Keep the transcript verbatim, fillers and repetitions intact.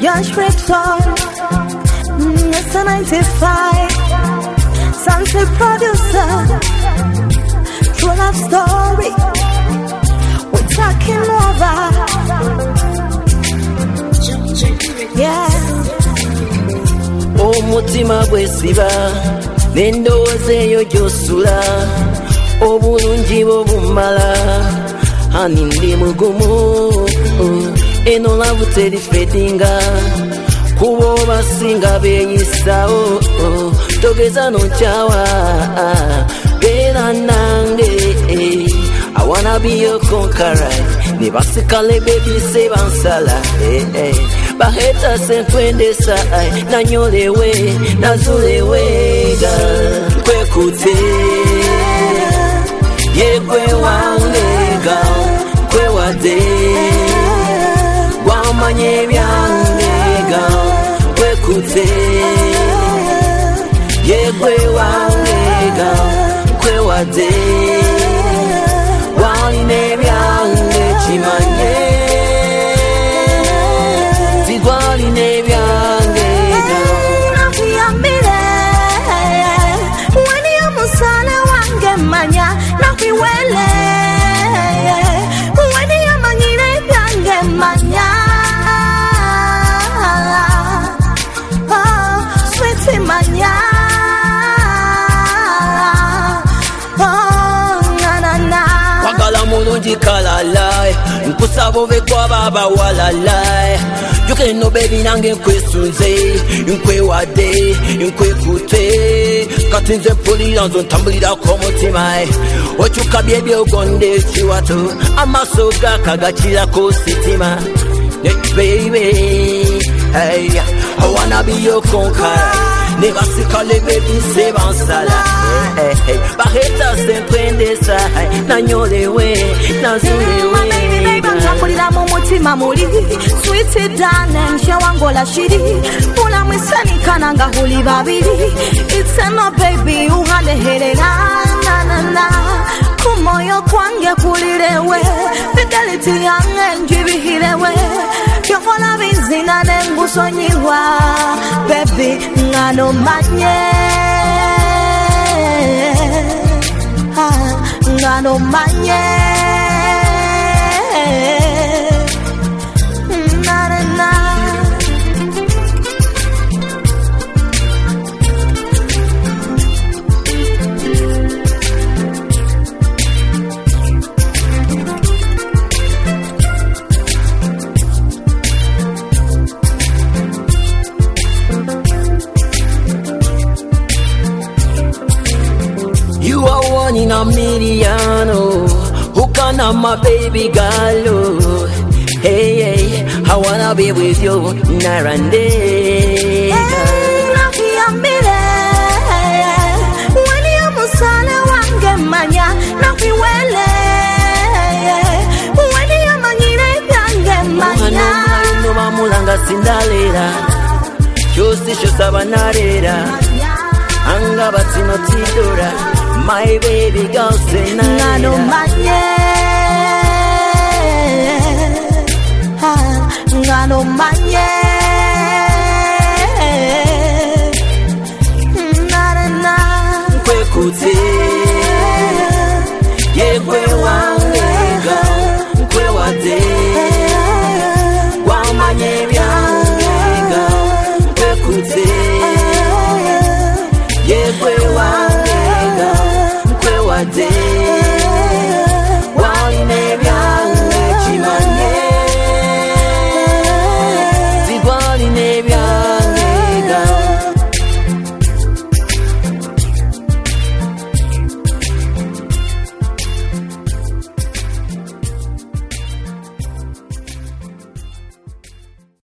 Josh Ripson, it's a ninety-five, Sunset producer, true love story, we're talking over, yeah. Omutima gwesiba n'endowooza eyo gy'osula obulungi bw'obumala hani ndi mugumu eno lavu terifedinga kuba obasinga beeyisawo togeza nonkyawa beera nange I wanna be your conqueror ne basikale baby se bansala baheta sentwendesa nanyolewe nazulewega kwekute yekwe wangega kwewade wamanye byangega kwekute yekwe wangega kwewade waline byange chimanye zigwaline byange nakuyambire wani omusana wange manya nakwiwele wani yamanyire byange manya oh sweet manya mulungi kalalai nkusaba ove kwa baba walalai yuke no baby nange nkwesunze nkwewade nkwekute kati nze mpulira nzo ntambulirako omutima okyukabye ebyogonde ekiwato amaaso gakagakirako sitima baby hey I wanna be your conqueror never sikale baby se bansala hey hey baheta sentwendesa nanyolewe nazulewe baby ntambulira mu mutima muli sweet darling shawangola shiri pula mwisanikana nga huli babiri it's a no baby uhaleherera na na na kumoyo kwange kulirewe fidelity yange njibihirewe yokola bizina nengusonyiwa baby ngano manye ngano manye na na na in a million, who can have my baby girl? Hey, hey, I wanna be with you night and day. Lucky I'm when you musana wange manya, lucky wele. When you manyire yange manya, no mamulanga sindalera, josi shosabanarera, anga batino tidora. My baby girl say na no manye